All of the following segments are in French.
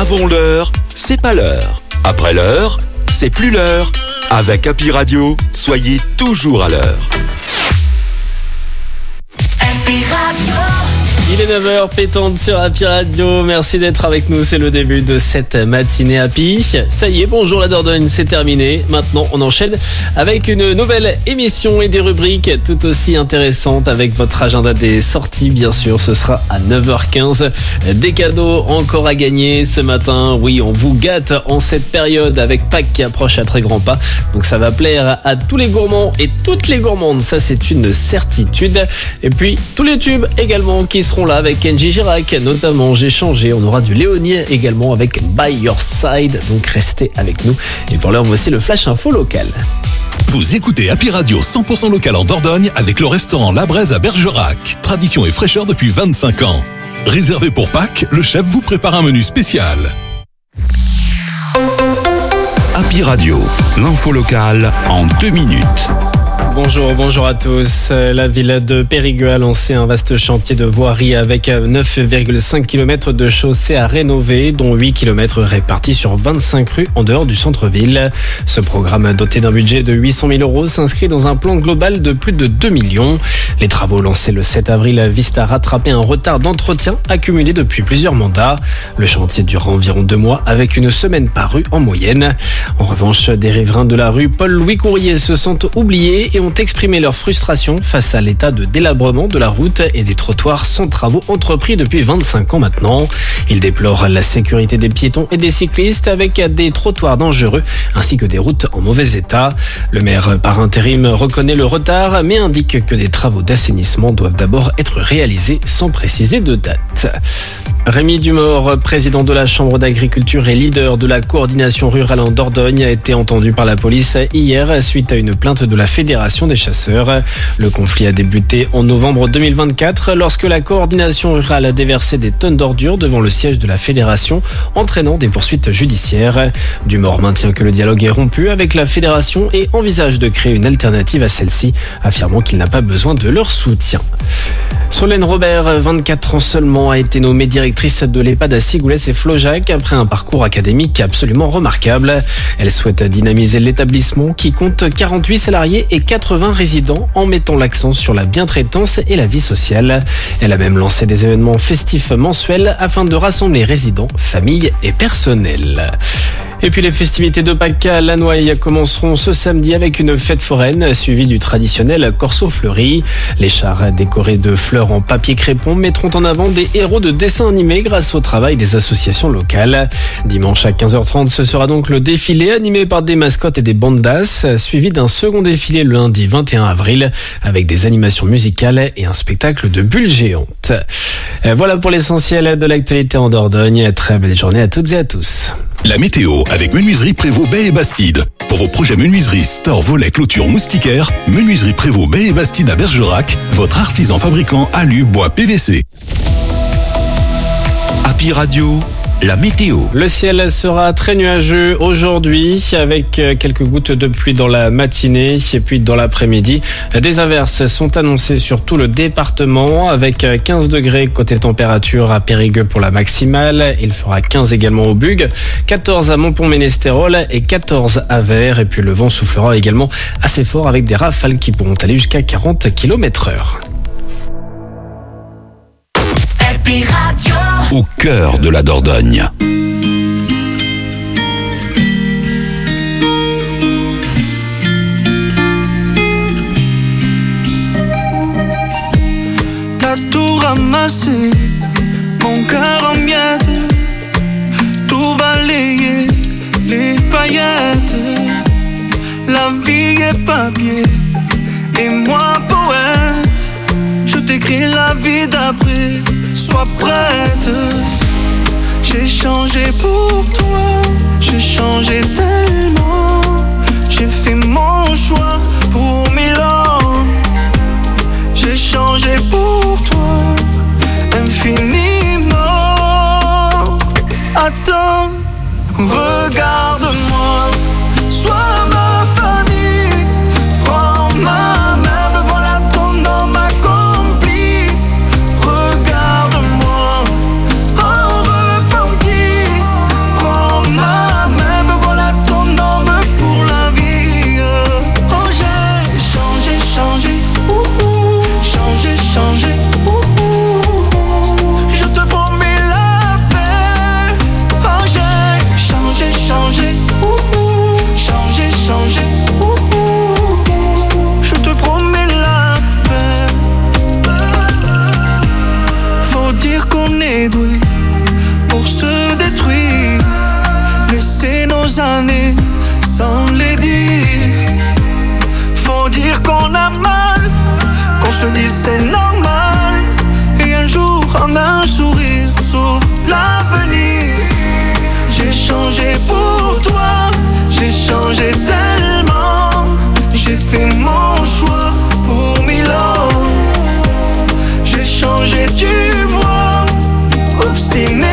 Avant l'heure, c'est pas l'heure. Après l'heure, c'est plus l'heure. Avec Happy Radio, soyez toujours à l'heure. Happy Radio. Il est 9h, pétante sur Happy Radio. Merci d'être avec nous, c'est le début de cette matinée Happy. Ça y est, bonjour la Dordogne, c'est terminé. Maintenant, on enchaîne avec une nouvelle émission et des rubriques tout aussi intéressantes avec votre agenda des sorties, bien sûr. Ce sera à 9h15. Des cadeaux encore à gagner ce matin. Oui, on vous gâte en cette période avec Pâques qui approche à très grands pas. Donc ça va plaire à tous les gourmands et toutes les gourmandes. Ça, c'est une certitude. Et puis, tous les tubes également qui seront là avec Kenji Girac, notamment J'ai changé. On aura du Léonie également avec By Your Side. Donc restez avec nous. Et pour l'heure, voici le Flash Info local. Vous écoutez Happy Radio 100% local en Dordogne avec le restaurant La Braise à Bergerac. Tradition et fraîcheur depuis 25 ans. Réservé pour Pâques, le chef vous prépare un menu spécial. Happy Radio, l'info locale en 2 minutes. Bonjour à tous. La ville de Périgueux a lancé un vaste chantier de voirie avec 9,5 km de chaussées à rénover, dont 8 km répartis sur 25 rues en dehors du centre-ville. Ce programme doté d'un budget de 800 000 € s'inscrit dans un plan global de plus de 2 millions. Les travaux lancés le 7 avril visent à rattraper un retard d'entretien accumulé depuis plusieurs mandats. Le chantier durera environ 2 mois avec une semaine par rue en moyenne. En revanche, des riverains de la rue Paul-Louis Courrier se sentent oubliés et ont exprimé leur frustration face à l'état de délabrement de la route et des trottoirs sans travaux entrepris depuis 25 ans maintenant. Ils déplorent la sécurité des piétons et des cyclistes avec des trottoirs dangereux ainsi que des routes en mauvais état. Le maire par intérim reconnaît le retard mais indique que des travaux d'assainissement doivent d'abord être réalisés sans préciser de date. Rémi Dumort, président de la Chambre d'agriculture et leader de la coordination rurale en Dordogne, a été entendu par la police hier suite à une plainte de la Fédération des chasseurs. Le conflit a débuté en novembre 2024 lorsque la coordination rurale a déversé des tonnes d'ordures devant le siège de la Fédération, entraînant des poursuites judiciaires. Dumort maintient que le dialogue est rompu avec la Fédération et envisage de créer une alternative à celle-ci, affirmant qu'il n'a pas besoin de leur soutien. Solène Robert, 24 ans seulement, a été nommée directrice de l'EHPAD à Sigoulès et Flaujac après un parcours académique absolument remarquable. Elle souhaite dynamiser l'établissement qui compte 48 salariés et 80 résidents en mettant l'accent sur la bientraitance et la vie sociale. Elle a même lancé des événements festifs mensuels afin de rassembler résidents, familles et personnel. Et puis les festivités de Pâques à Lannoy commenceront ce samedi avec une fête foraine suivie du traditionnel corso fleuri. Les chars décorés de fleurs en papier crépon mettront en avant des héros de dessins animés grâce au travail des associations locales. Dimanche à 15h30, ce sera donc le défilé animé par des mascottes et des bandas, suivi d'un second défilé le lundi 21 avril avec des animations musicales et un spectacle de bulles géantes. Voilà pour l'essentiel de l'actualité en Dordogne. Très belle journée à toutes et à tous. La météo avec Menuiserie Prévost Baie et Bastide. Pour vos projets menuiserie, store, volets, clôture, moustiquaire, Menuiserie Prévost Baie et Bastide à Bergerac, votre artisan fabricant alu, bois, PVC. Happy Radio, la météo. Le ciel sera très nuageux aujourd'hui avec quelques gouttes de pluie dans la matinée et puis dans l'après-midi. Des averses sont annoncées sur tout le département avec 15 degrés côté température à Périgueux pour la maximale. Il fera 15 également au Bugue, 14 à Montpont-Ménestérol et 14 à Vers. Et puis le vent soufflera également assez fort avec des rafales qui pourront aller jusqu'à 40 km/h. Happy Radio. Au cœur de la Dordogne. T'as tout ramassé, mon cœur en miettes, tout balayé, les paillettes. La vie est papier et moi poète. Je t'écris la vie d'après. Sois prête. J'ai changé pour toi, j'ai changé tellement. J'ai fait mon choix pour 1000 ans. J'ai changé pour toi, infiniment. Attends, regarde-moi, sois ma famille. Prends ma main, me voilà ton homme accompli. Regarde-moi, en repenti. nos années sans les dire. Faut dire qu'on a mal, qu'on se dit c'est normal. Et un jour en un sourire s'ouvre l'avenir. J'ai changé pour toi, j'ai changé tellement. J'ai fait mon choix pour 1000 ans. J'ai changé, tu vois, obstinément.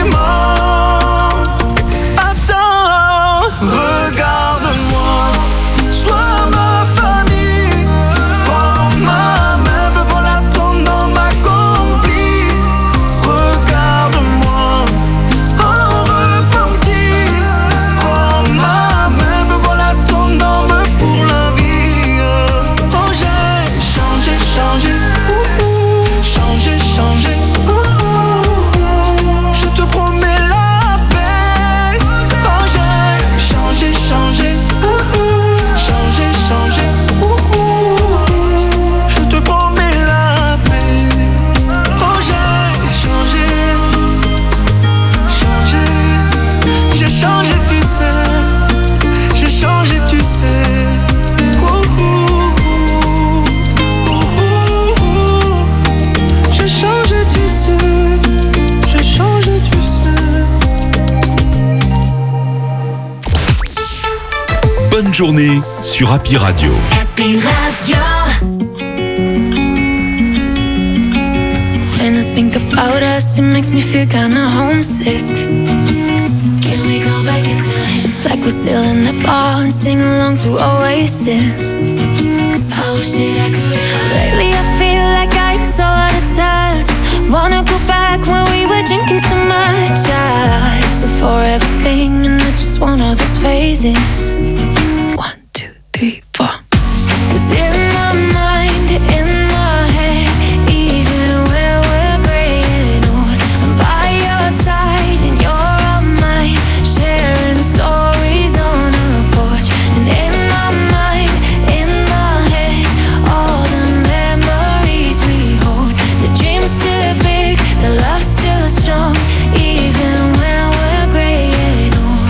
Attends, regarde-moi, sois ma famille. Prends ma main, me voilà ton homme accompli. Regarde-moi, en repenti. Prends ma main, me voilà ton homme pour la vie. Oh, j'ai changé, changé. Changer, changer, je te promets la paix. Oh, j'ai changé, changé, changé, changé, je te promets la paix. Oh, j'ai changé, changé, j'ai changé, tu sais, j'ai changé, tu sais. J'ai changé, tu sais, j'ai changé, tu sais. Bonne journée sur Happy Radio. Happy Radio. When I think about us, it makes me feel kinda homesick. Can we go back in time? It's like we're still in the bar and sing along to Oasis. I wish that I could. Lately I feel like I'm so out of touch. Wanna go back when we were drinking so much. It's a forever thing and not just one of those phases. 1, 2, 3, 4. 'Cause in my mind, in my head, even when we're graying old, I'm by your side and you're on mine, sharing stories on a porch. And in my mind, in my head, all the memories we hold. The dream's still big, the love's still strong, even when we're graying old.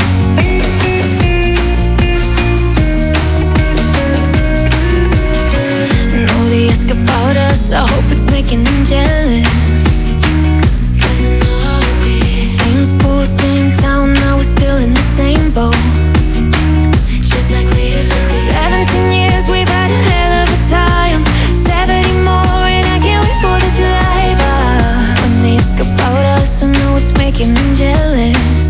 Know they ask about us, I hope it's making them jealous. 'Cause I know I'll be same school, same town, now we're still in the same boat. Just like we used to be. 17 years, we've had a hell of a time. 70 more and I can't wait for this life. When they ask about us, I know it's making them jealous.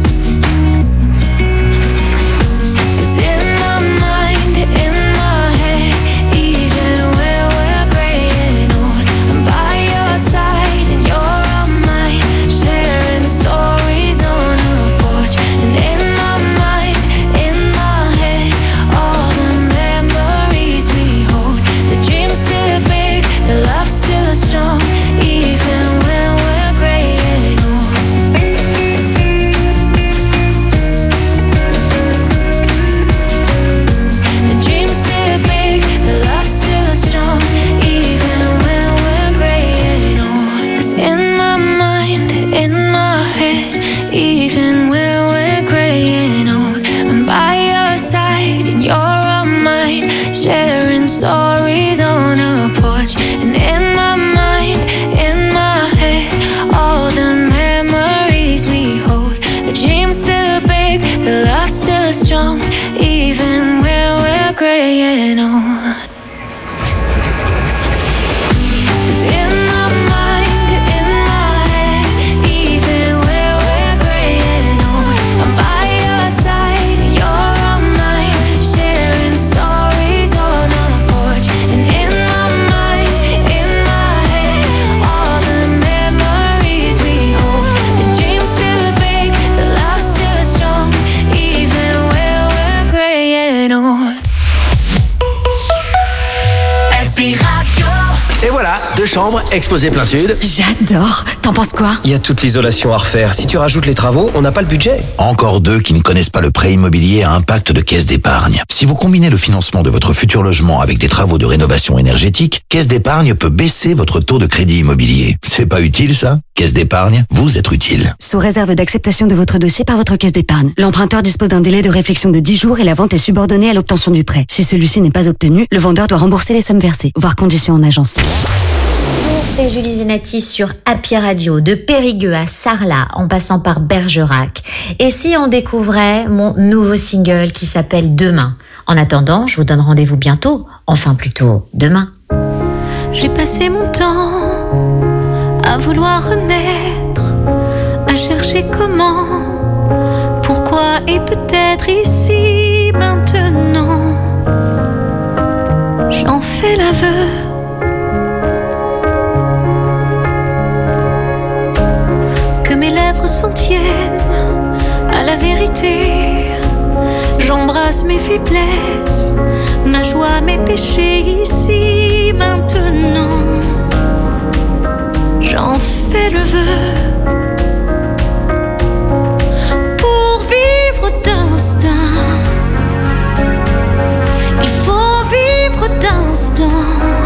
'Cause in my mind, in my head, even when we're graying old, I'm by your side and you're on mine, sharing stories on a porch. And in my mind, in my head, all the memories we hold. The dream's still big, the love's still strong, even when we're graying old. The dream's still big, the love's still strong, even when we're graying old. 'Cause in my mind, in my head, even when we're graying old, I'm by your side and you're on mine, sharing stories on a porch. And in my mind, in my head, all the memories we hold. The dream's still big, the love's still strong, even when we're graying old. 'Cause in my mind, in my head, even when we're graying old, I'm by your side and you're on mine, sharing stories on a porch. And in my mind, in my head, all the memories we hold. The dream's still big, the love's still strong, even when we're graying chambres, exposé plein sud. J'adore. T'en penses quoi? Il y a toute l'isolation à refaire. Si tu rajoutes les travaux, on n'a pas le budget. Encore deux qui ne connaissent pas le prêt immobilier à impact de Caisse d'Épargne. Si vous combinez le financement de votre futur logement avec des travaux de rénovation énergétique, Caisse d'Épargne peut baisser votre taux de crédit immobilier. C'est pas utile ça? Caisse d'Épargne, vous êtes utile. Sous réserve d'acceptation de votre dossier par votre caisse d'épargne. L'emprunteur dispose d'un délai de réflexion de 10 jours et la vente est subordonnée à l'obtention du prêt. Si celui-ci n'est pas obtenu, le vendeur doit rembourser les sommes versées. Voir conditions en agence. C'est Julie Zenati sur Happy Radio, de Périgueux à Sarlat, en passant par Bergerac. Et si on découvrait mon nouveau single qui s'appelle Demain? En attendant, je vous donne rendez-vous bientôt, enfin plutôt demain. J'ai passé mon temps à vouloir renaître, à chercher comment, pourquoi et peut-être ici, maintenant. J'en fais l'aveu. Que mes lèvres s'en tiennent à la vérité. J'embrasse mes faiblesses, ma joie, mes péchés ici, maintenant. J'en fais le vœu. Pour vivre d'instinct, il faut vivre d'instant.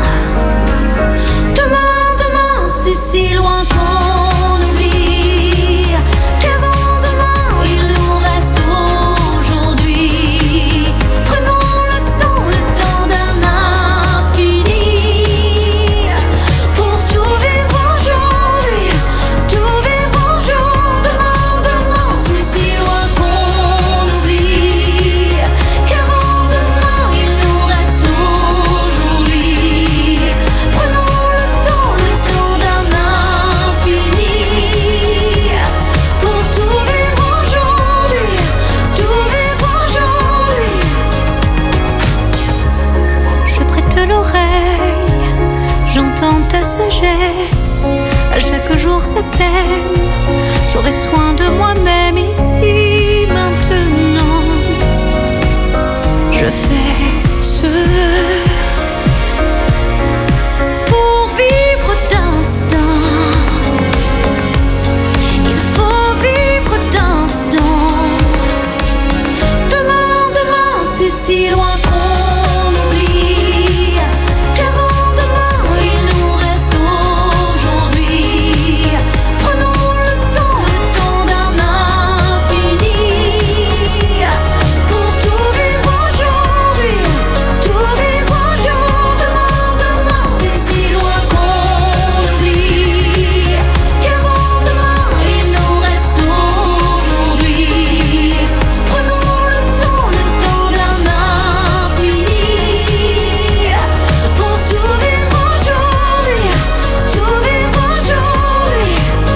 Demain, demain, c'est si loin qu'on oublie qu'avant demain, il nous reste aujourd'hui. Prenons le temps d'un infini pour tout vivre aujourd'hui, tout vivre en jour. Demain, demain, c'est si loin qu'on oublie qu'avant demain, il nous reste aujourd'hui. Prenons le temps d'un infini pour tout vivre aujourd'hui, tout vivre aujourd'hui. Je prête l'oreille, j'entends ta sagesse. À chaque jour sa peine, j'aurai soin de moi-même ici, maintenant. Je fais ce vœu pour vivre d'instant. Il faut vivre d'instant. Demain, demain, c'est si loin qu'on oublie qu'avant demain, il nous reste aujourd'hui. Prenons le temps d'un infini pour tout vivre aujourd'hui, tout vivre un jour. Demain, demain, c'est si loin qu'on oublie qu'avant demain, il nous reste aujourd'hui. Prenons le temps d'un infini pour tout vivre aujourd'hui, tout vivre aujourd'hui.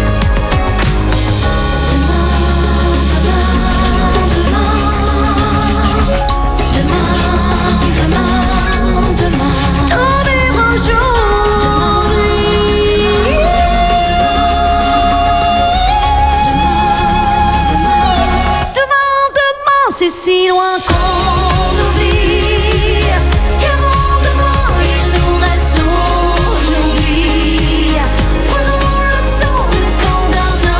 Tout vivre aujourd'hui. Demain, demain, c'est si loin qu'on oublie qu'avant demain, il nous reste aujourd'hui. Prenons le temps d'un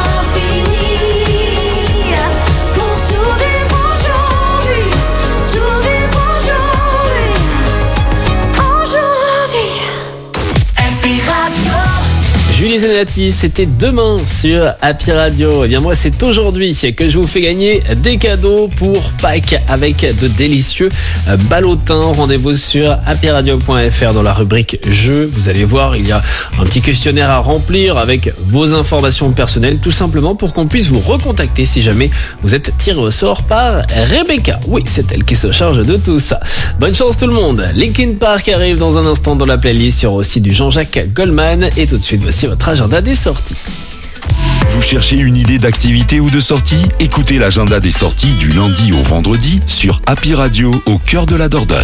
infini pour tout vivre aujourd'hui, tout vivre aujourd'hui, aujourd'hui. Happy Radio. Julie Zenati, c'était demain sur Happy Radio. Eh bien moi c'est aujourd'hui que je vous fais gagner des cadeaux pour Pâques avec de délicieux ballotins. Rendez-vous sur happyradio.fr dans la rubrique jeux. Vous allez voir, il y a un petit questionnaire à remplir avec vos informations personnelles, tout simplement pour qu'on puisse vous recontacter si jamais vous êtes tiré au sort par Rebecca. Oui, c'est elle qui se charge de tout ça. Bonne chance tout le monde. Linkin Park arrive dans un instant dans la playlist. Il y aura aussi du Jean-Jacques Goldman. Et tout de suite, voici votre agenda des sorties. Vous cherchez une idée d'activité ou de sortie? Écoutez l'agenda des sorties du lundi au vendredi sur Happy Radio au cœur de la Dordogne.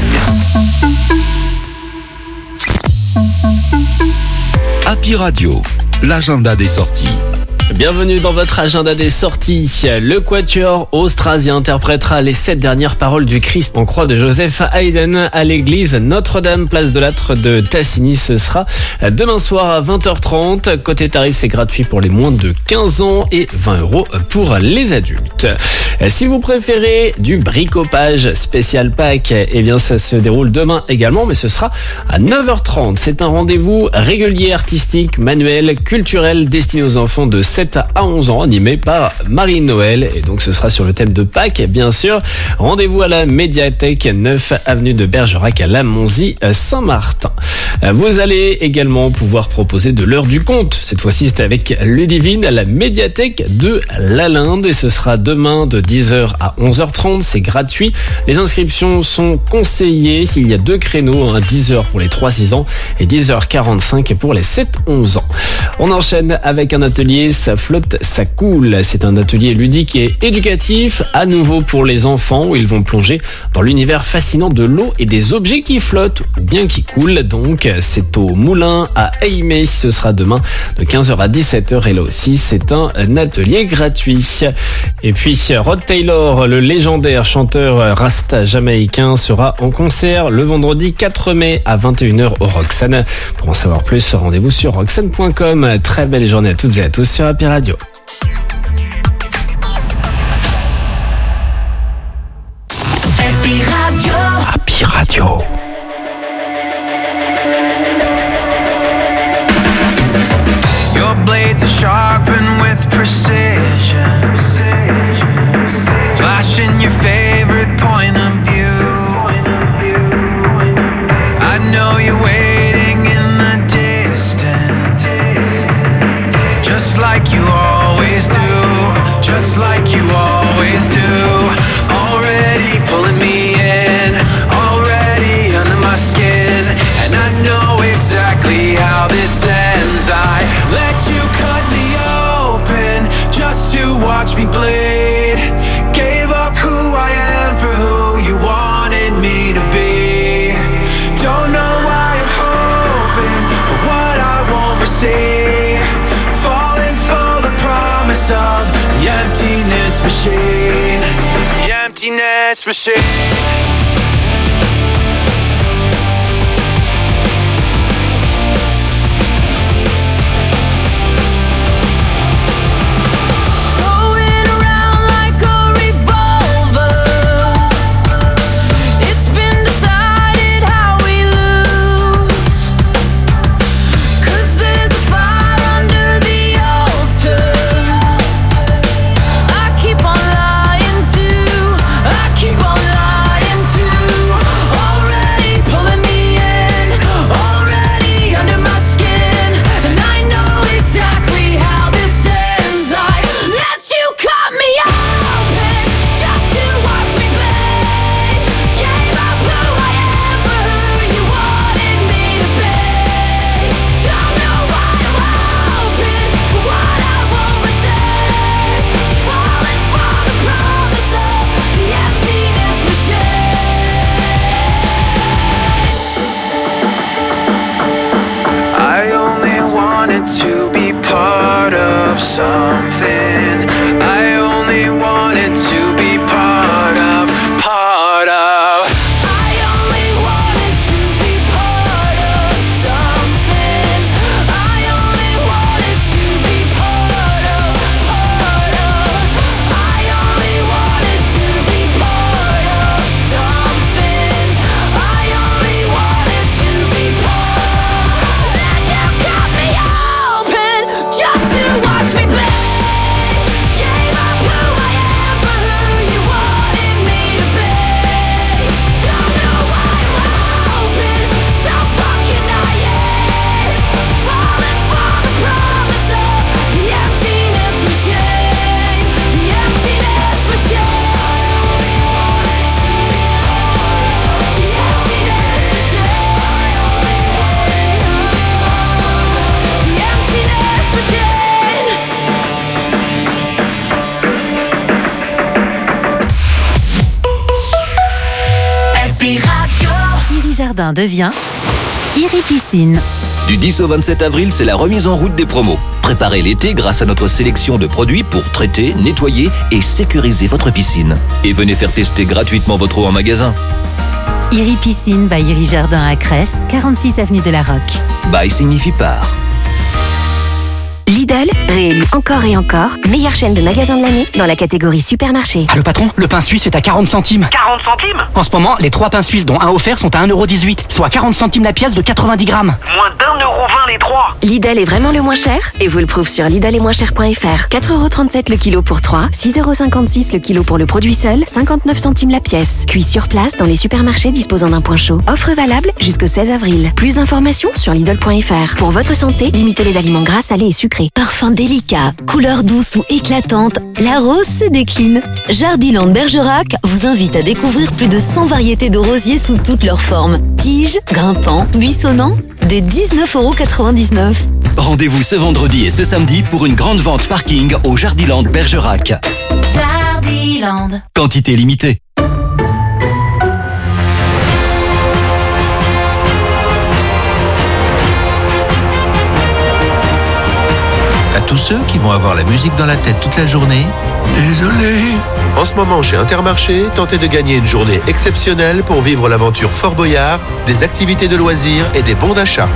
Happy Radio, l'agenda des sorties. Bienvenue dans votre agenda des sorties. Le Quatuor austrasien interprétera les 7 dernières paroles du Christ en croix de Joseph Haydn à l'église Notre-Dame, place de l'Âtre de Tassigny. Ce sera demain soir à 20h30. Côté tarif, c'est gratuit pour les moins de 15 ans et 20 € pour les adultes. Si vous préférez du bricopage spécial Pâques, eh bien ça se déroule demain également, mais ce sera à 9h30. C'est un rendez-vous régulier, artistique, manuel, culturel, destiné aux enfants de 7 à 11 ans, animé par Marie-Noël. Et donc ce sera sur le thème de Pâques, bien sûr. Rendez-vous à la médiathèque 9 avenue de Bergerac à Lamonzie, Saint-Martin. Vous allez également pouvoir proposer de l'heure du conte. Cette fois-ci, c'est avec Ludivine à la médiathèque de Lalinde et ce sera demain de 10h à 11h30. C'est gratuit. Les inscriptions sont conseillées. Il y a 2 créneaux, 10h pour les 3-6 ans et 10h45 pour les 7-11 ans. On enchaîne avec un atelier Ça flotte, ça coule. C'est un atelier ludique et éducatif, à nouveau pour les enfants, où ils vont plonger dans l'univers fascinant de l'eau et des objets qui flottent ou bien qui coulent. Donc, c'est au Moulin à Aimé. Ce sera demain de 15h à 17h et là aussi, c'est un atelier gratuit. Et puis, Rod Taylor, le légendaire chanteur rasta jamaïcain, sera en concert le vendredi 4 mai à 21h au Roxane. Pour en savoir plus, rendez-vous sur roxane.com. Très belle journée à toutes et à tous sur Happy Radio. Happy Radio. Happy Radio. Your blades are sharpened with precision, flashing your favorite point of view. I know you're waiting in the distance, just like you always do, just like you always do. Already pulling me in, already under my skin, and I know exactly how this ends. I let you cut me open just to watch me bleed. Gave up who I am for who you wanted me to be. Don't know why I'm hoping for what I won't receive. Falling for the promise of the emptiness machine. The emptiness machine. To be part of something, I only wanted to be part of, I only wanted to be part of something, I only wanted to be part of, I only wanted to be part of something, I only wanted to be part. Let you cut me open just to watch me bleed. Gave up who I am for who you wanted me to be. Don't know why I'm open, so fucking naive. Falling for the promise of the emptiness machine. The emptiness machine. The emptiness machine. The emptiness machine. Happy Radio. Iri Jardin devient Iri Piscine. Du 10 au 27 avril, c'est la remise en route des promos. Préparez l'été grâce à notre sélection de produits pour traiter, nettoyer et sécuriser votre piscine. Et venez faire tester gratuitement votre eau en magasin. Iri Piscine by Iri Jardin à Cresse, 46 avenue de la Roque. By signifie par. Lidl, réélu encore et encore, meilleure chaîne de magasins de l'année dans la catégorie supermarché. Ah, le patron, le pain suisse est à 40 centimes. 40 centimes ? En ce moment, les 3 pains suisses dont un offert sont à 1,18€, soit 40 centimes la pièce de 90 grammes. Moins d'1,20€ les 3. Lidl est vraiment le moins cher et vous le prouve sur lidl-et-moins-cher.fr. 4,37€ le kilo pour 3, 6,56€ le kilo pour le produit seul, 59 centimes la pièce. Cuit sur place dans les supermarchés disposant d'un point chaud. Offre valable jusqu'au 16 avril. Plus d'informations sur lidl.fr. Pour votre santé, limitez les aliments gras, salés et sucrés. Parfum délicat, couleur douce ou éclatante, la rose se décline. Jardiland Bergerac vous invite à découvrir plus de 100 variétés de rosiers sous toutes leurs formes. Tiges, grimpants, buissonnants, des 19,99€. Rendez-vous ce vendredi et ce samedi pour une grande vente parking au Jardiland Bergerac. Jardiland. Quantité limitée. À tous ceux qui vont avoir la musique dans la tête toute la journée, désolé. En ce moment, chez Intermarché, tentez de gagner une journée exceptionnelle pour vivre l'aventure Fort Boyard, des activités de loisirs et des bons d'achat.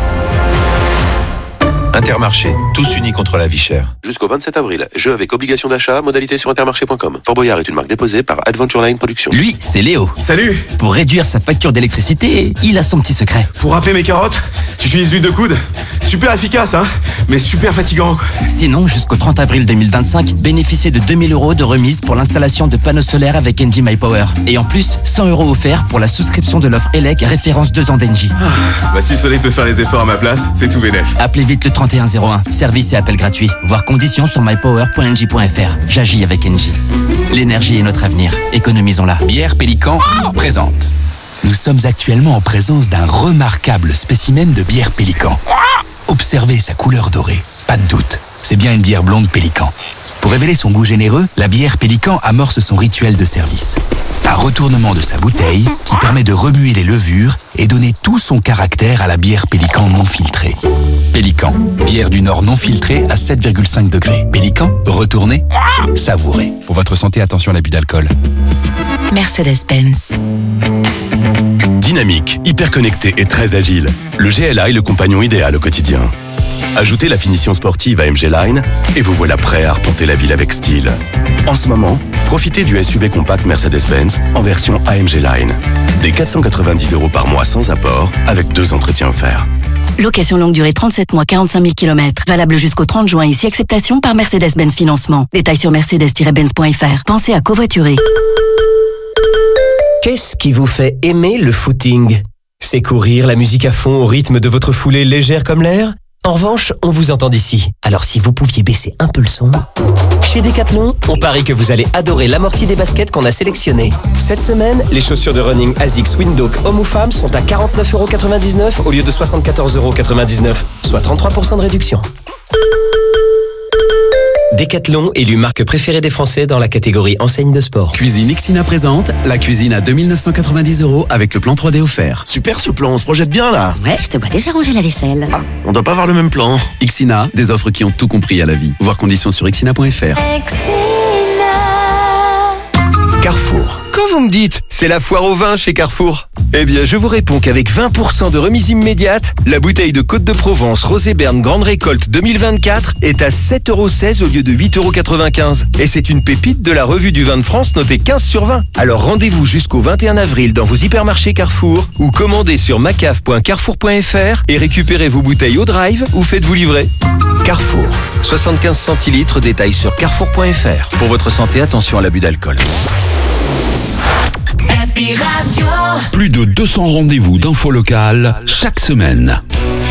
Intermarché, tous unis contre la vie chère. Jusqu'au 27 avril, jeu avec obligation d'achat, modalité sur intermarché.com. Fort Boyard est une marque déposée par Adventure Line Productions. Lui, c'est Léo. Salut. Pour réduire sa facture d'électricité, il a son petit secret. Pour râper mes carottes, j'utilise l'huile de coude. Super efficace, hein, mais super fatigant. Sinon, jusqu'au 30 avril 2025, bénéficiez de 2000€ de remise pour l'installation de panneaux solaires avec Engie My Power. Et en plus, 100€ offerts pour la souscription de l'offre ELEC référence 2 ans d'Engie. Bah si le soleil peut faire les efforts à ma place, c'est tout bénef. Appelez vite le 3101, service et appel gratuit. Voir conditions sur mypower.engie.fr. J'agis avec Engie. L'énergie est notre avenir. Économisons-la. Bière Pélican présente. Nous sommes actuellement en présence d'un remarquable spécimen de bière Pélican. Observez sa couleur dorée. Pas de doute, c'est bien une bière blonde Pélican. Pour révéler son goût généreux, la bière Pélican amorce son rituel de service. Un retournement de sa bouteille qui permet de remuer les levures et donner tout son caractère à la bière Pélican non filtrée. Pélican, bière du Nord non filtrée à 7,5 degrés. Pélican, retournez, savourez. Pour votre santé, attention à l'abus d'alcool. Mercedes-Benz. Dynamique, hyper connecté et très agile. Le GLA est le compagnon idéal au quotidien. Ajoutez la finition sportive à MG Line et vous voilà prêt à arpenter la ville avec style. En ce moment, profitez du SUV compact Mercedes-Benz en version AMG Line. Des 490€ par mois sans apport avec 2 entretiens offerts. Location longue durée 37 mois, 45 000 km. Valable jusqu'au 30 juin. Ici acceptation par Mercedes-Benz Financement. Détails sur mercedes-benz.fr. Pensez à covoiturer. Qu'est-ce qui vous fait aimer le footing ? C'est courir la musique à fond au rythme de votre foulée légère comme l'air ? En revanche, on vous entend d'ici. Alors si vous pouviez baisser un peu le son... Chez Decathlon, on parie que vous allez adorer l'amorti des baskets qu'on a sélectionnées. Cette semaine, les chaussures de running ASICS Windhoek hommes ou femmes sont à 49,99€ au lieu de 74,99€, soit 33% de réduction. Decathlon, élu marque préférée des Français dans la catégorie enseigne de sport. Cuisine Ixina présente la cuisine à 2990€ avec le plan 3D offert. Super ce plan, on se projette bien là. Ouais, je te vois déjà ranger la vaisselle. Ah, on doit pas avoir le même plan. Ixina, des offres qui ont tout compris à la vie. Voir conditions sur ixina.fr. Carrefour. Quand vous me dites, c'est la foire au vin chez Carrefour, eh bien je vous réponds qu'avec 20% de remise immédiate, la bouteille de Côte de Provence Rosé Berne Grande Récolte 2024 est à 7,16€ au lieu de 8,95€. Et c'est une pépite de la revue du vin de France notée 15 sur 20. Alors rendez-vous jusqu'au 21 avril dans vos hypermarchés Carrefour ou commandez sur macaf.carrefour.fr et récupérez vos bouteilles au drive ou faites-vous livrer. Carrefour, 75 centilitres, détails sur carrefour.fr. Pour votre santé, attention à l'abus d'alcool. Happy Radio. Plus de 200 rendez-vous d'infos locales chaque semaine.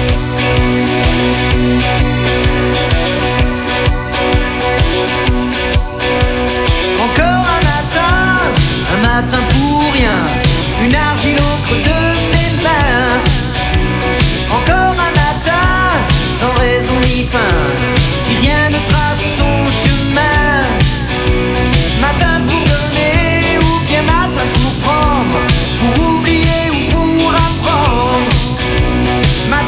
Encore un matin pour rien, une argile au creux de mes mains. Encore un matin, sans raison ni fin, si rien ne trace son chemin. Matin pour donner ou bien matin pour prendre, pour oublier ou pour apprendre.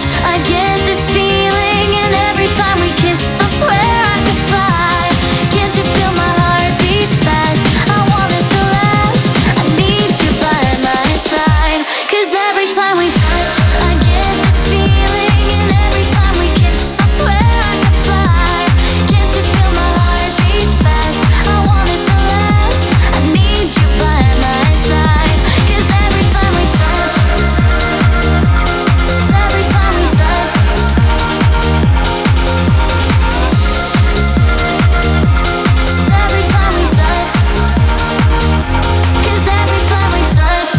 I get this feeling, and every time we kiss, I swear I could fly. Can't you feel my heart beat fast? I want this to last. I need you by my side. 'Cause every time we touch, I get this feeling, and every time we kiss, I swear I could fly. Can't you feel my heart beat fast? I want this to last. I need you by my side. 'Cause every time we touch, every time we touch, every time we touch, 'cause every time we touch,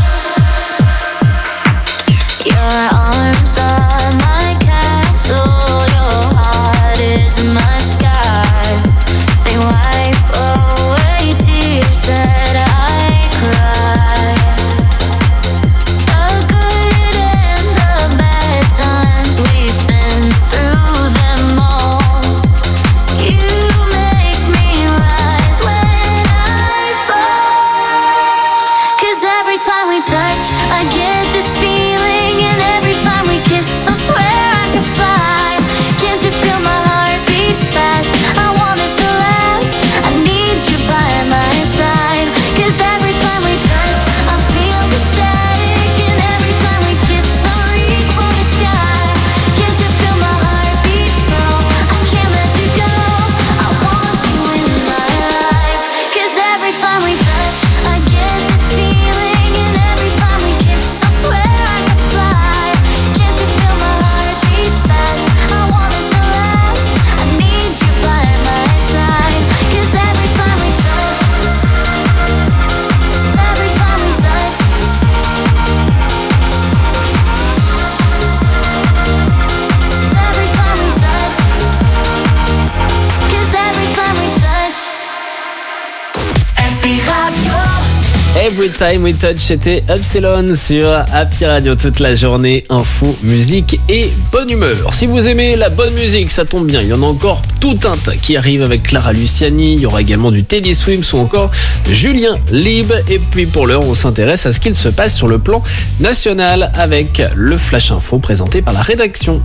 your arms are my castle, your heart is my sky. They wipe away tears that I cry. The good and the bad times, we've been through them all. You make me rise when I fall. 'Cause every time we touch, I get this feeling, and every time we kiss, I swear I could fly. Can't you feel my heart beat fast? I want this to last. I need you by my side. 'Cause every time we touch, I feel the static, and every time we kiss, I reach for the sky. Can't you feel my heart beat slow? I can't let you go. I want you in my life. 'Cause every time we touch, I get this feeling, and every time we kiss, I swear I could fly. Can't you feel my heart beat fast? I want this to last. I need you by my side. 'Cause every time we touch, every time we touch, every time we touch, 'cause every time we touch. Happy Radio. Every Time We Touch, c'était Epsilon sur Happy Radio toute la journée. Info, musique et bonne humeur. Si vous aimez la bonne musique, ça tombe bien. Il y en a encore tout un tas qui arrive avec Clara Luciani. Il y aura également du Teddy Swims ou encore Julien Lieb. Et puis pour l'heure, on s'intéresse à ce qu'il se passe sur le plan national avec le Flash Info présenté par la rédaction.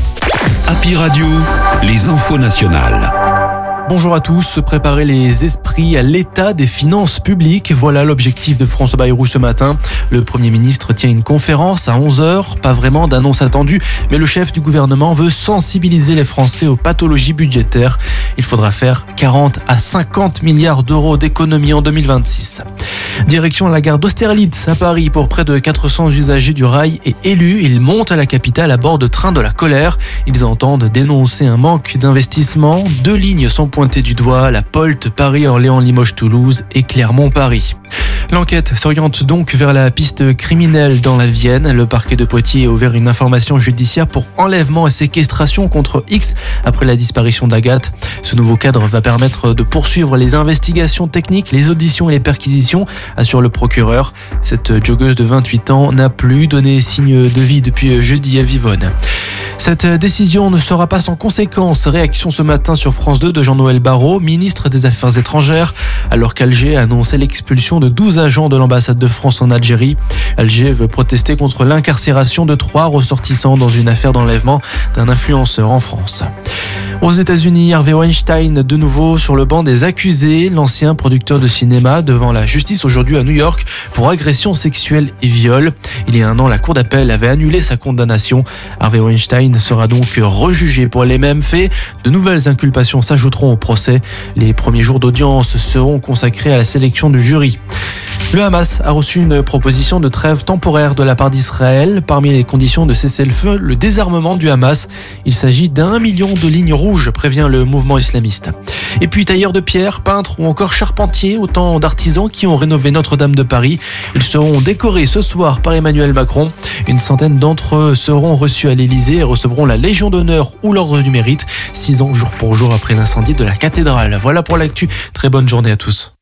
Happy Radio, les infos nationales. Bonjour à tous, préparer les esprits à l'état des finances publiques. Voilà l'objectif de François Bayrou ce matin. Le Premier ministre tient une conférence à 11h. Pas vraiment d'annonce attendue, mais le chef du gouvernement veut sensibiliser les Français aux pathologies budgétaires. Il faudra faire 40 à 50 milliards d'euros d'économies en 2026. Direction la gare d'Austerlitz à Paris pour près de 400 usagers du rail et élus. Ils montent à la capitale à bord de trains de la colère. Ils entendent dénoncer un manque d'investissement. 2 lignes sont pointées du doigt, la POLT Paris-Orléans-Limoges-Toulouse et Clermont-Paris. L'enquête s'oriente donc vers la piste criminelle dans la Vienne. Le parquet de Poitiers a ouvert une information judiciaire pour enlèvement et séquestration contre X après la disparition d'Agathe. Ce nouveau cadre va permettre de poursuivre les investigations techniques, les auditions et les perquisitions, assure le procureur. Cette joggeuse de 28 ans n'a plus donné signe de vie depuis jeudi à Vivonne. Cette décision ne sera pas sans conséquences. Réaction ce matin sur France 2 de Jean-Noël Barrot, ministre des Affaires étrangères, alors qu'Alger a annoncé l'expulsion de 12 agents de l'ambassade de France en Algérie. Alger veut protester contre l'incarcération de 3 ressortissants dans une affaire d'enlèvement d'un influenceur en France. Aux États-Unis, Harvey Weinstein de nouveau sur le banc des accusés. L'ancien producteur de cinéma devant la justice aujourd'hui à New York pour agression sexuelle et viol. Il y a 1 an, la cour d'appel avait annulé sa condamnation. Harvey Weinstein sera donc rejugé pour les mêmes faits. De nouvelles inculpations s'ajouteront au procès. Les premiers jours d'audience seront consacrés à la sélection du jury. Le Hamas a reçu une proposition de trêve temporaire de la part d'Israël. Parmi les conditions de cessez-le-feu, le désarmement du Hamas. Il s'agit d'1 million de lignes rouges, prévient le mouvement islamiste. Et puis tailleurs de pierre, peintres ou encore charpentiers, autant d'artisans qui ont rénové Notre-Dame de Paris. Ils seront décorés ce soir par Emmanuel Macron. Une centaine d'entre eux seront reçus à l'Elysée et recevront la Légion d'honneur ou l'Ordre du Mérite, 6 ans jour pour jour après l'incendie de la cathédrale. Voilà pour l'actu. Très bonne journée à tous.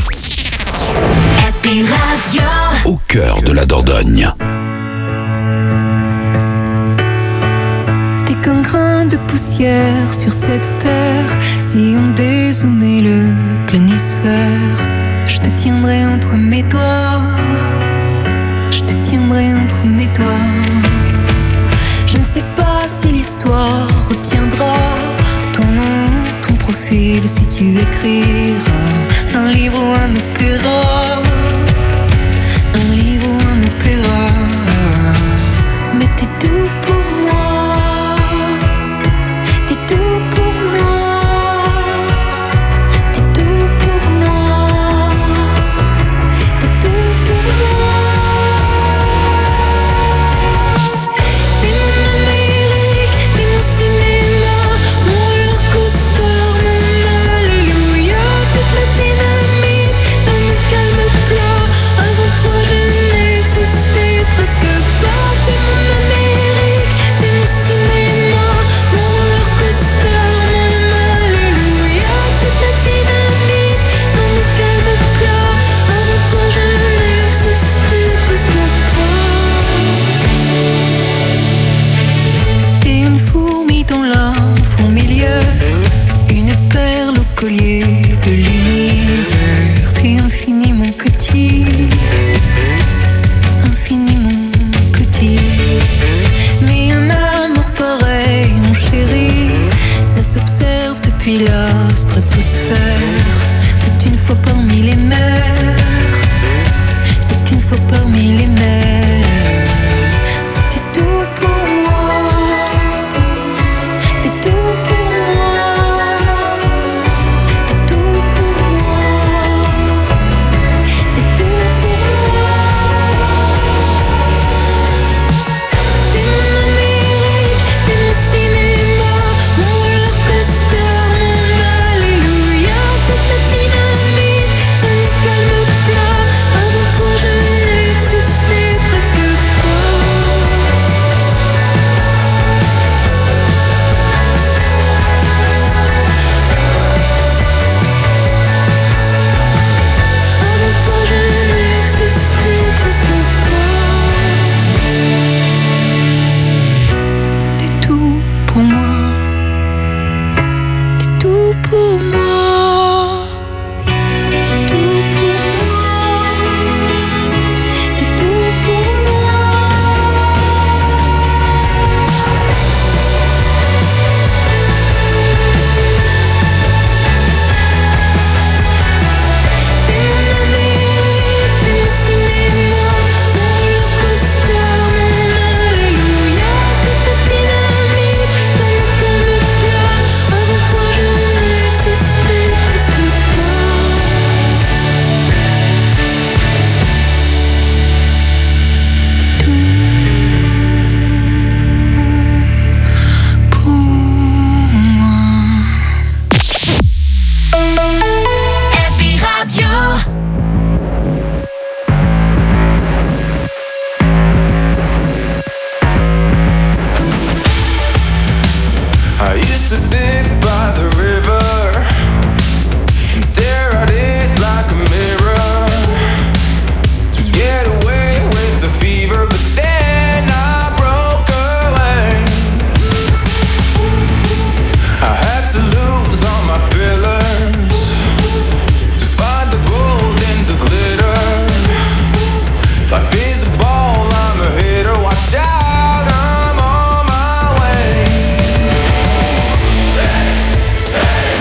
Happy Radio. Au cœur de la Dordogne. T'es qu'un grain de poussière sur cette terre. Si on dézoomait le planisphère, je te tiendrai entre mes doigts. Je te tiendrai entre mes doigts. Je ne sais pas si l'histoire retiendra ton nom, ton profil, si tu écriras un livre ou un opéra. Un livre ou un opéra. Mais t'es tout pour moi. T'es tout pour moi. T'es tout pour moi. T'es tout pour moi. T'es mon Amérique, t'es mon cinéma, mon roller coaster, mon alléluia. Toute la dynamite dans mon calme plat. Avant toi je n'existais presque pas. T'es mon Amérique, t'es mon cinéma, mon roller coaster, mon alléluia. Toute la dynamite dans mon calme plat. Avant toi je n'existais presque pas. T'es une fourmi dans la fourmilière, une perle au collier de l'univers. T'es infiniment petit, infiniment petit. Mais un amour pareil, mon chéri, ça s'observe depuis la stratosphère. C'est une fois par millénaire, c'est une fois par millénaire. T'es tout pour moi, t'es tout pour moi, t'es tout pour moi, t'es tout pour moi. T'es mon Amérique, t'es mon cinéma, mon roller coaster, mon alléluia. Toute la dynamite dans mon calme plat. Avant toi je n'existais presque pas. Avant toi je n'existais presque pas. T'es tout pour moi. T'es tout pour moi. T'es tout pour moi. T'es tout pour moi. T'es mon Amérique, t'es mon cinéma, mon roller coaster, mon alléluia. Toute la dynamite dans mon calme plat. Avant toi je n'existais presque pas. T'es tout pour moi. Happy Radio. I used to sit by the river and stare at it like a mirror to get away with the fever, but then I broke away. I had to lose all my pillars to find the gold in the glitter. Life is a ball, I'm a hitter, watch out, I'm on my way. Hey, hey.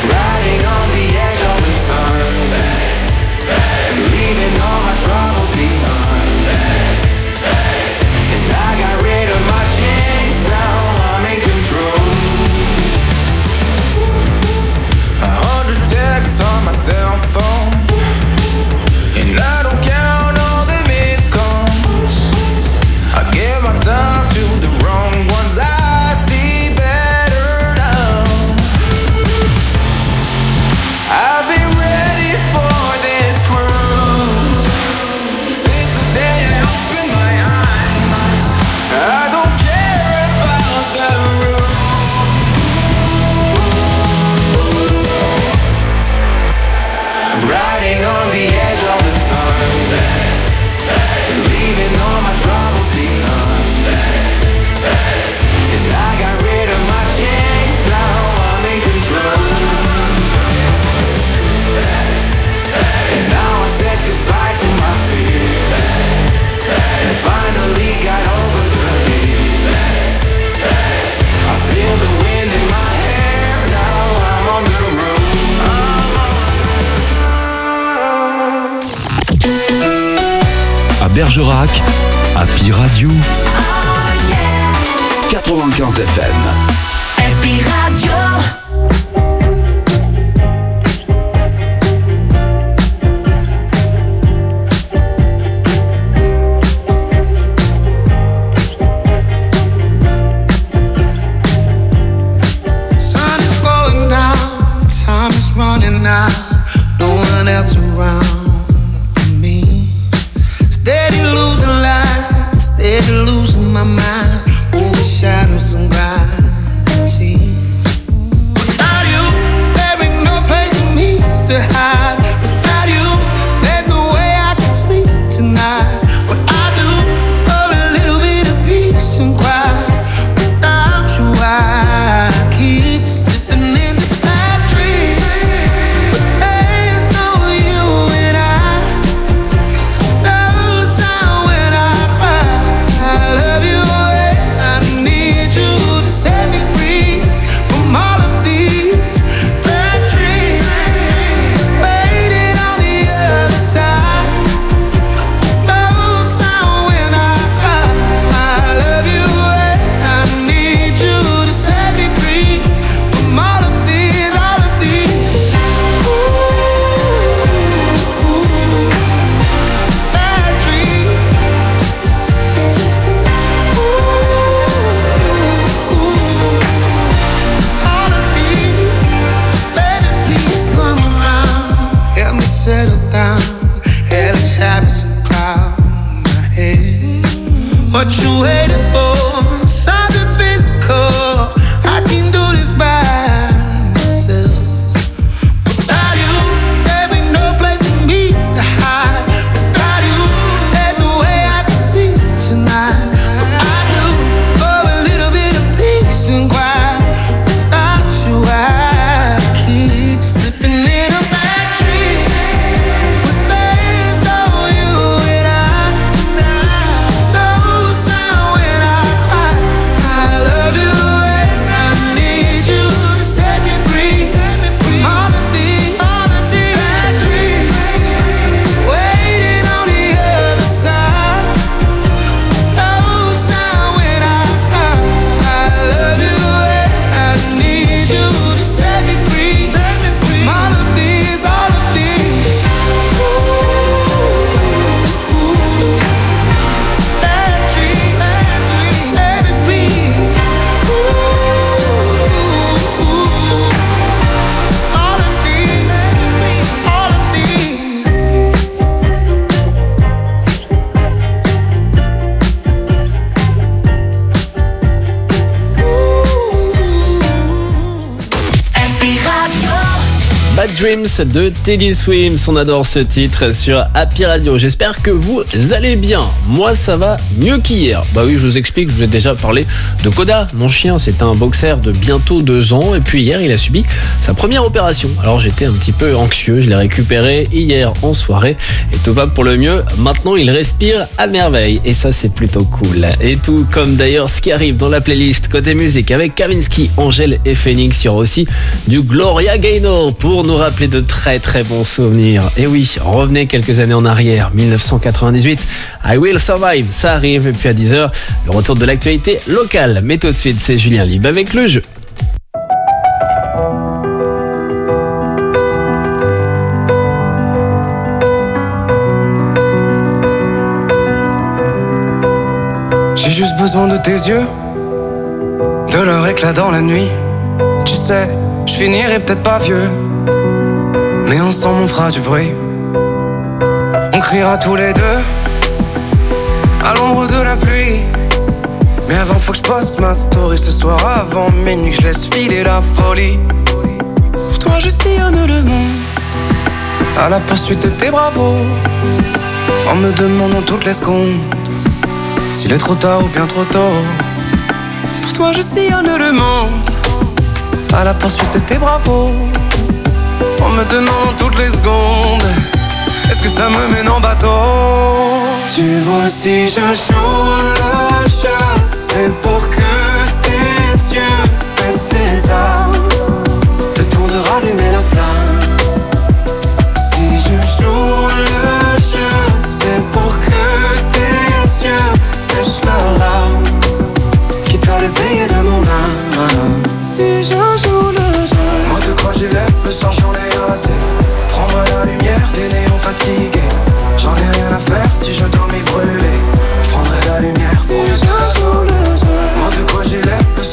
Bergerac, Happy Radio, 95 FM. Happy Radio. Running out, no one else around me. Steady losing life, steady losing my mind. Over shadows and gravity. Without you, there ain't no place for me to hide. Without you, there's no way I can sleep tonight. What I do for a little bit of peace and quiet. Without you, I keep slipping into bad dreams. What you waiting for? Something physical. I can do this by myself. Without you, there ain't no place for me to hide. Without you, there's no way I can sleep tonight. What I do for a little bit of peace and quiet. Without you, I keep slipping in a bad dream. But there's no you and I. Bad Dreams de Teddy Swims, on adore ce titre sur Happy Radio. J'espère que vous allez bien. Moi ça va mieux qu'hier. Bah oui, je vous explique, je vous ai déjà parlé de Koda, mon chien. C'est un boxer de bientôt 2 ans et puis hier il a subi sa première opération. Alors j'étais un petit peu anxieux, je l'ai récupéré hier en soirée et tout va pour le mieux. Maintenant il respire à merveille et ça c'est plutôt cool. Et tout comme d'ailleurs ce qui arrive dans la playlist côté musique avec Kavinsky, Angèle et Phoenix. Il y aura aussi du Gloria Gaynor pour nous rappeler de très très bons souvenirs. Et oui, revenez quelques années en arrière, 1998, I Will Survive, ça arrive. Et puis à 10h, le retour de l'actualité locale. Mais tout de suite, c'est Julien Lib avec le jeu. J'ai juste besoin de tes yeux, de leur éclat dans la nuit. Tu sais, je finirai peut-être pas vieux, mais ensemble on fera du bruit. On criera tous les deux à l'ombre de la pluie. Mais avant faut que je poste ma story ce soir avant minuit, que je laisse filer la folie. Pour toi je sillonne le monde à la poursuite de tes bravos, en me demandant toutes les secondes s'il est trop tard ou bien trop tôt. Pour toi je sillonne le monde à la poursuite de tes bravos, en me demandant toutes les secondes est-ce que ça me mène en bateau. Tu vois si je joue le jeu, c'est pour que tes yeux baissent les armes, le temps de rallumer la flamme. Si je joue le jeu, c'est pour que tes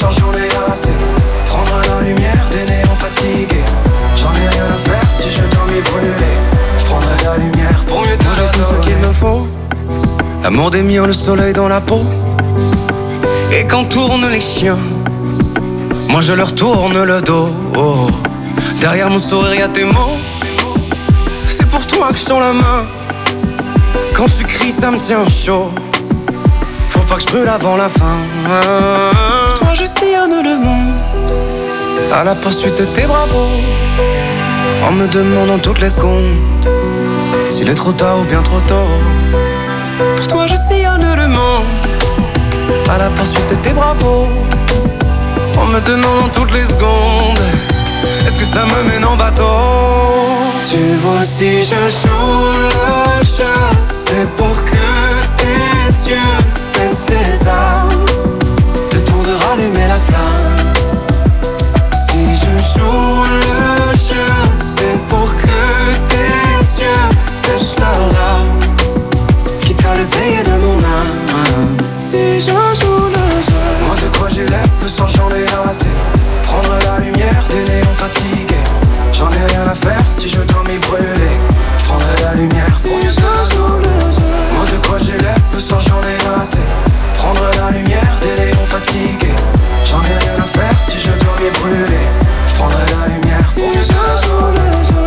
soir j'en ai assez. Prendre la lumière des néons fatigués. J'en ai rien à faire si je dormis brûlé. Je prendrai la lumière pour mieux te j'ai tout ce qu'il me faut. L'amour des miens, le soleil dans la peau. Et quand tournent les chiens, moi je leur tourne le dos. Derrière mon sourire y'a tes mots. C'est pour toi que je tends la main. Quand tu cries ça me tient chaud. Faut pas que je brûle avant la fin. Pour toi je sillonne le monde à la poursuite de tes bravos. En me demandant toutes les secondes s'il est trop tard ou bien trop tôt. Pour toi je sillonne le monde à la poursuite de tes bravos. En me demandant toutes les secondes est-ce que ça me mène en bateau. Tu vois si je joue le jeu, c'est pour que tes yeux baissent les armes, le temps de rallumer la flamme. Si je joue le jeu, c'est pour que tes yeux sèchent leurs larmes, quitte à le payer de mon âme. Si je joue le jeu, moi de quoi j'ai l'air, le soir j'en ai assez. Prendre la lumière des néons fatigués. J'en ai rien à faire si je dormis brûlé. Je prendrai la lumière si je joue le jeu. Moi de quoi j'ai l'air, le soir j'en ai assez. Prendre la lumière des néons fatigués. J'en ai rien à faire si je dormis brûlé. Je prendrai la lumière si je joue le jeu.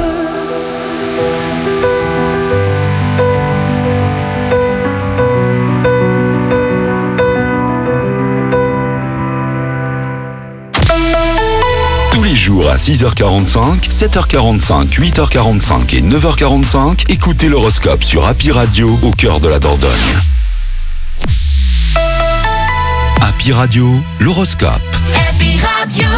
À 6h45, 7h45, 8h45 et 9h45, écoutez l'horoscope sur Happy Radio au cœur de la Dordogne. Happy Radio, l'horoscope. Happy Radio.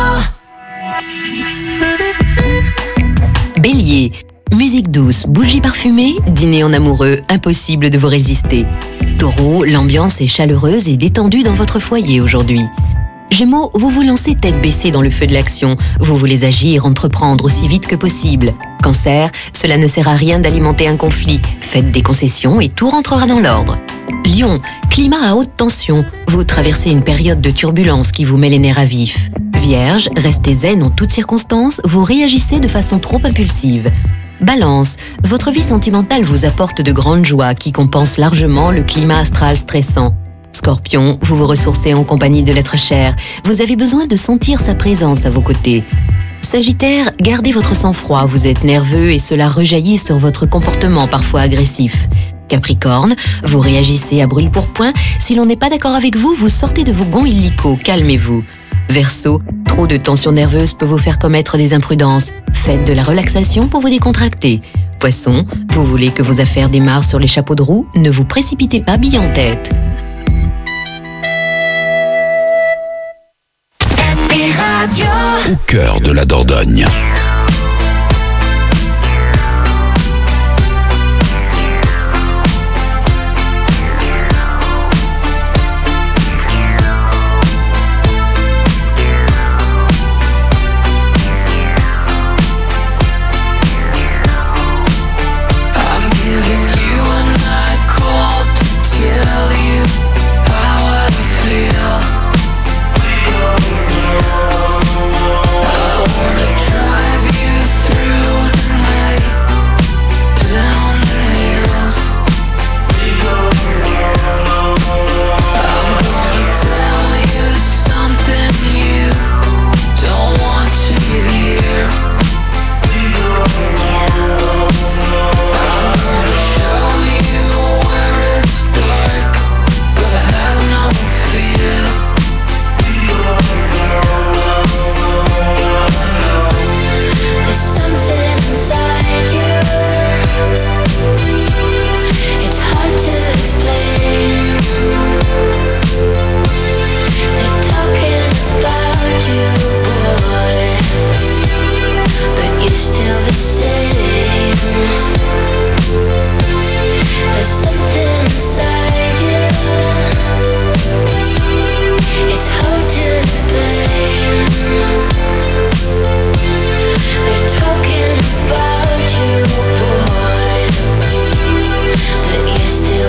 Bélier, musique douce, bougies parfumées, dîner en amoureux, impossible de vous résister. Taureau, l'ambiance est chaleureuse et détendue dans votre foyer aujourd'hui. Gémeaux, vous vous lancez tête baissée dans le feu de l'action. Vous voulez agir, entreprendre aussi vite que possible. Cancer, cela ne sert à rien d'alimenter un conflit. Faites des concessions et tout rentrera dans l'ordre. Lion, climat à haute tension. Vous traversez une période de turbulence qui vous met les nerfs à vif. Vierge, restez zen en toutes circonstances. Vous réagissez de façon trop impulsive. Balance, votre vie sentimentale vous apporte de grandes joies qui compensent largement le climat astral stressant. Scorpion, vous vous ressourcez en compagnie de l'être cher. Vous avez besoin de sentir sa présence à vos côtés. Sagittaire, gardez votre sang-froid. Vous êtes nerveux et cela rejaillit sur votre comportement parfois agressif. Capricorne, vous réagissez à brûle-pourpoint. Si l'on n'est pas d'accord avec vous, vous sortez de vos gonds illico. Calmez-vous. Verseau, trop de tension nerveuse peut vous faire commettre des imprudences. Faites de la relaxation pour vous décontracter. Poisson, vous voulez que vos affaires démarrent sur les chapeaux de roue. Ne vous précipitez pas bille en tête. Au cœur de la Dordogne.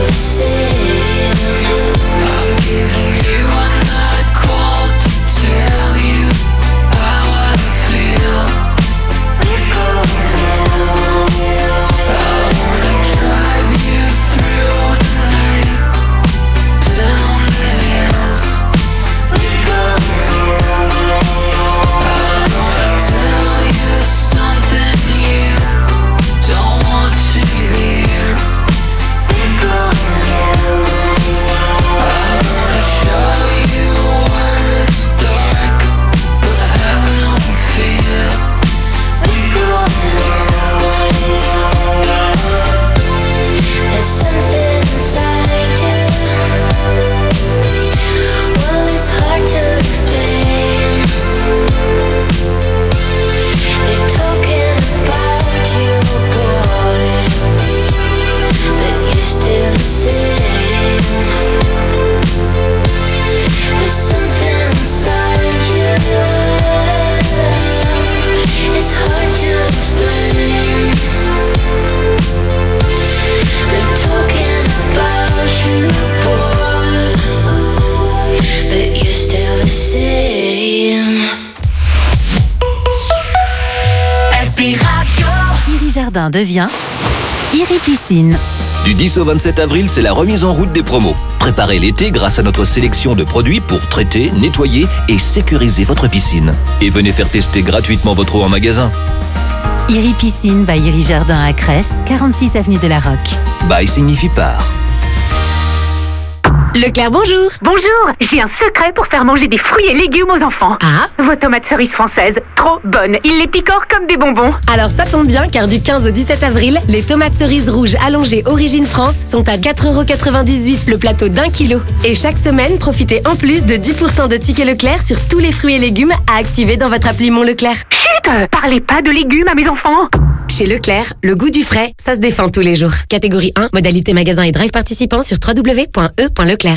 Giving you a night call to tell It's hard to explain. They're talking about you, boy, but you're still the same. Happy Radio. Iri Jardin devient Iri Piscine. Du 10 au 27 avril, c'est la remise en route des promos. Préparez l'été grâce à notre sélection de produits pour traiter, nettoyer et sécuriser votre piscine. Et venez faire tester gratuitement votre eau en magasin. Iri Piscine by Iri Jardin à Cresse, 46 avenue de la Roque. By signifie par. Leclerc, bonjour. Bonjour, j'ai un secret pour faire manger des fruits et légumes aux enfants. Ah? Vos tomates cerises françaises, trop bonnes. Ils les picorent comme des bonbons. Alors ça tombe bien car du 15 au 17 avril, les tomates cerises rouges allongées Origine France sont à 4,98€ le plateau d'1 kilo. Et chaque semaine, profitez en plus de 10% de tickets Leclerc sur tous les fruits et légumes à activer dans votre appli Mon Leclerc. Chut, parlez pas de légumes à mes enfants. Chez Leclerc, le goût du frais, ça se défend tous les jours. Catégorie 1, modalité magasin et drive participant sur www.e.leclerc.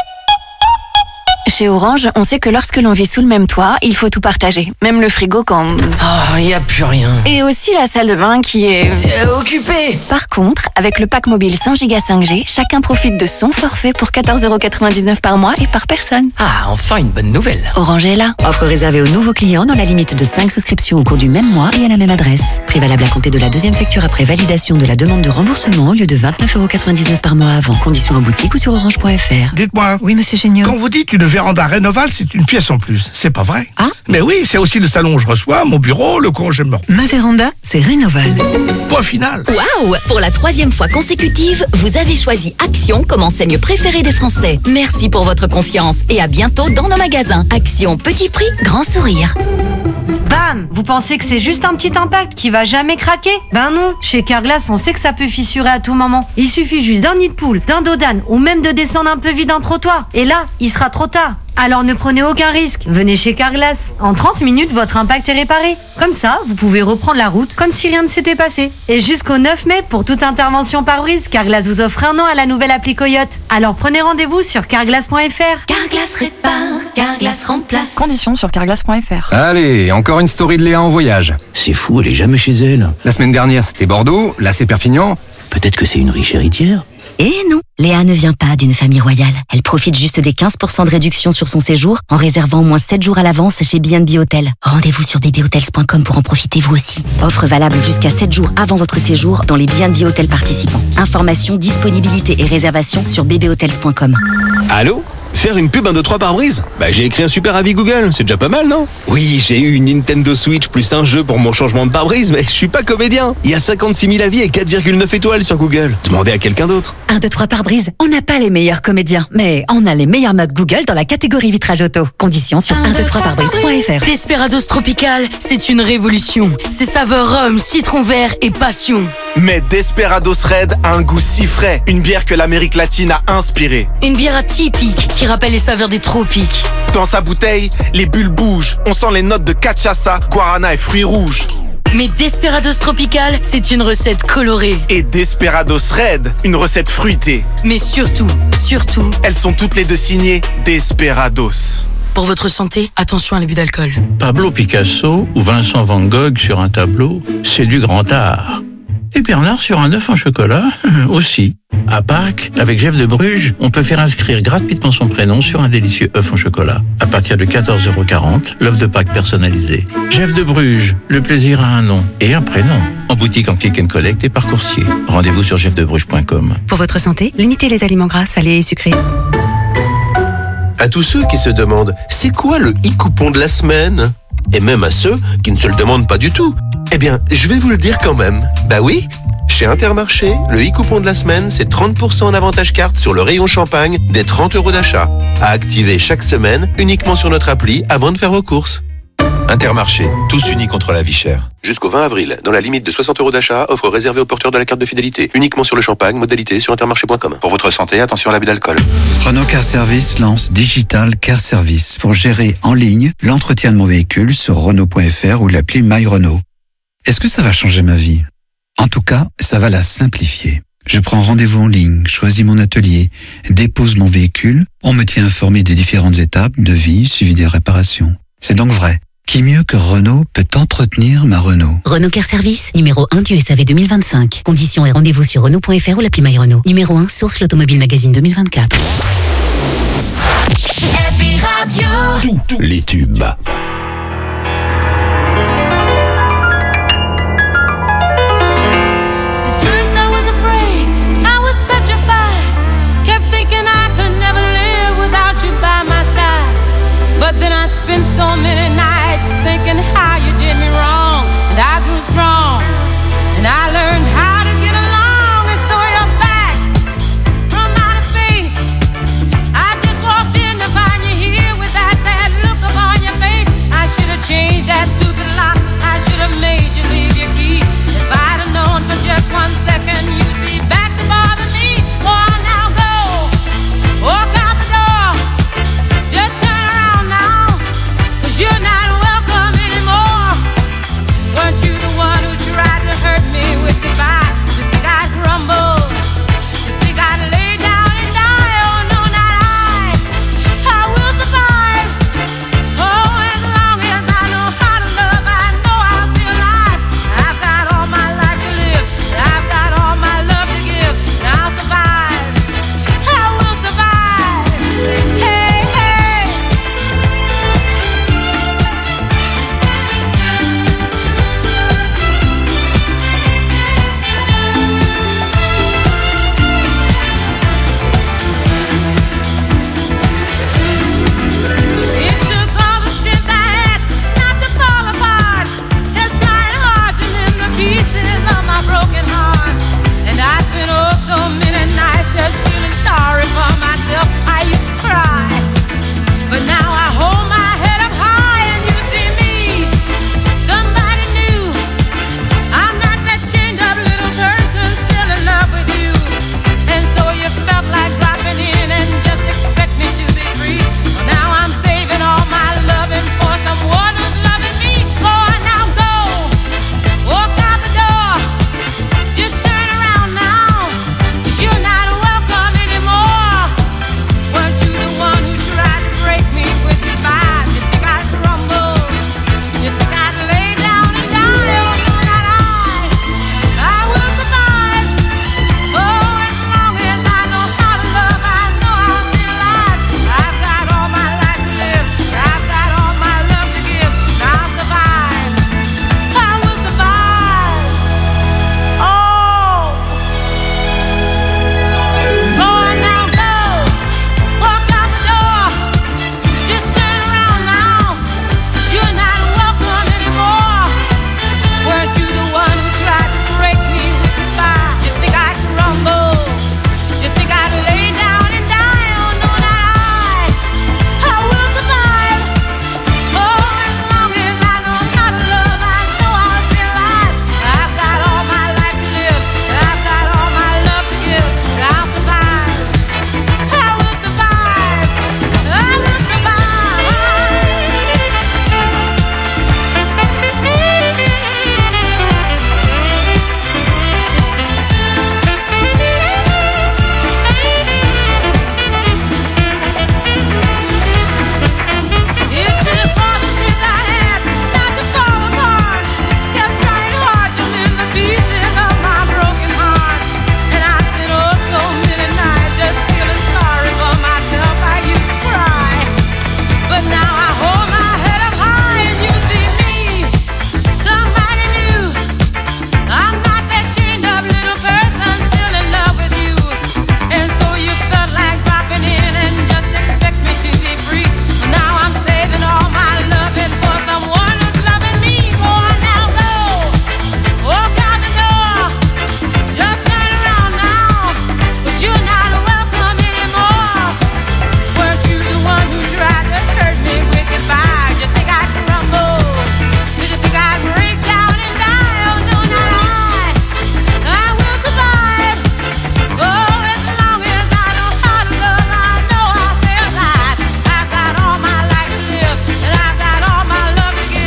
Chez Orange, on sait que lorsque l'on vit sous le même toit, il faut tout partager. Même le frigo quand... Ah, y a plus rien. Et aussi la salle de bain qui est... occupée. Par contre, avec le pack mobile 100 Go 5G, chacun profite de son forfait pour 14,99€ par mois et par personne. Ah, enfin une bonne nouvelle. Orange est là. Offre réservée aux nouveaux clients dans la limite de 5 souscriptions au cours du même mois et à la même adresse. Prix valable à compter de la deuxième facture après validation de la demande de remboursement au lieu de 29,99€ par mois avant. Conditions en boutique ou sur orange.fr. Dites-moi. Oui, monsieur Géniaud. Quand vous dites une véranda Rénoval, c'est une pièce en plus. C'est pas vrai. Ah? Mais oui, c'est aussi le salon où je reçois, mon bureau, le coin où je me... Ma véranda, c'est Rénoval. Point final. Waouh! Pour la 3e fois consécutive, vous avez choisi Action comme enseigne préférée des Français. Merci pour votre confiance et à bientôt dans nos magasins. Action, petit prix, grand sourire. Bam! Vous pensez que c'est juste un petit impact qui va jamais craquer? Ben non, chez Carglass, on sait que ça peut fissurer à tout moment. Il suffit juste d'un nid de poule, d'un dos d'âne ou même de descendre un peu vite un trottoir. Et là, il sera trop tard. Alors ne prenez aucun risque, venez chez Carglass. En 30 minutes, votre impact est réparé. Comme ça, vous pouvez reprendre la route comme si rien ne s'était passé. Et jusqu'au 9 mai, pour toute intervention par brise, Carglass vous offre 1 an à la nouvelle appli Coyote. Alors prenez rendez-vous sur carglass.fr. Carglass répare, Carglass remplace. Conditions sur carglass.fr. Allez, encore une story de Léa en voyage. C'est fou, elle est jamais chez elle. La semaine dernière, c'était Bordeaux, là c'est Perpignan. Peut-être que c'est une riche héritière. Et non, Léa ne vient pas d'une famille royale. Elle profite juste des 15% de réduction sur son séjour en réservant au moins 7 jours à l'avance chez B&B Hôtel. Rendez-vous sur babyhotels.com pour en profiter vous aussi. Offre valable jusqu'à 7 jours avant votre séjour dans les B&B Hôtels participants. Informations, disponibilité et réservation sur babyhotels.com. Allô ? Faire une pub 1, 2, 3 par brise ? Bah j'ai écrit un super avis Google, c'est déjà pas mal, non ? Oui, j'ai eu une Nintendo Switch plus un jeu pour mon changement de pare-brise, mais je suis pas comédien. Il y a 56 000 avis et 4,9 étoiles sur Google. Demandez à quelqu'un d'autre. 1, 2, 3 pare-brise, on n'a pas les meilleurs comédiens, mais on a les meilleures notes Google dans la catégorie vitrage auto. Conditions sur 123pare-brise.fr. Desperados Tropical, c'est une révolution. C'est saveur rhum, citron vert et passion. Mais Desperados Red a un goût si frais, une bière que l'Amérique latine a inspirée. Une bière atypique qui rappelle les saveurs des tropiques. Dans sa bouteille, les bulles bougent. On sent les notes de cachaça, guarana et fruits rouges. Mais Desperados Tropical, c'est une recette colorée. Et Desperados Red, une recette fruitée. Mais surtout, elles sont toutes les deux signées Desperados. Pour votre santé, attention à l'abus d'alcool. Pablo Picasso ou Vincent Van Gogh sur un tableau, c'est du grand art. Et Bernard sur un œuf en chocolat aussi. À Pâques, avec Jeff de Bruges, on peut faire inscrire gratuitement son prénom sur un délicieux œuf en chocolat. À partir de 14,40€, l'œuf de Pâques personnalisé. Jeff de Bruges, le plaisir a un nom et un prénom. En boutique, en click and collect et par coursier. Rendez-vous sur jeffdebruges.com. Pour votre santé, limitez les aliments gras, salés et sucrés. À tous ceux qui se demandent « C'est quoi le e-coupon de la semaine ?» Et même à ceux qui ne se le demandent pas du tout. Eh bien, je vais vous le dire quand même. Bah oui, chez Intermarché, le e-coupon de la semaine, c'est 30% en avantage carte sur le rayon champagne des 30€ d'achat. À activer chaque semaine, uniquement sur notre appli, avant de faire vos courses. Intermarché, tous unis contre la vie chère. Jusqu'au 20 avril, dans la limite de 60€ d'achat, offre réservée aux porteurs de la carte de fidélité. Uniquement sur le champagne, modalité sur intermarché.com. Pour votre santé, attention à l'abus d'alcool. Renault Car Service lance Digital Car Service pour gérer en ligne l'entretien de mon véhicule sur Renault.fr ou l'appli My Renault. Est-ce que ça va changer ma vie ? En tout cas, ça va la simplifier. Je prends rendez-vous en ligne, choisis mon atelier, dépose mon véhicule, on me tient informé des différentes étapes, devis, suivi des réparations. C'est donc vrai. Qui mieux que Renault peut entretenir ma Renault? Renault Care Service, numéro 1 du SAV 2025. Conditions et rendez-vous sur Renault.fr ou l'appli MyRenault. Numéro 1, source l'Automobile Magazine 2024. Happy Radio. Tous les tubes. But then I spent so many